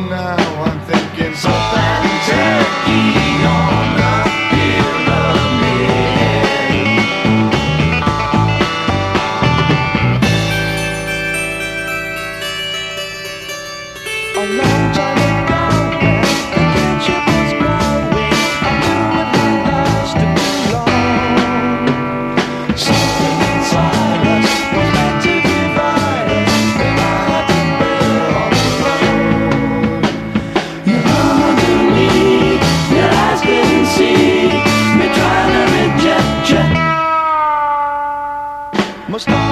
Now I'm thinking salt and turkey on the pyramid. A long time ago, when a friendship was growing, I knew it had lasted too long. Something inside us was meant to divide us, and I had to bear all alone. You come to me, your eyes couldn't see me trying to reject you. Must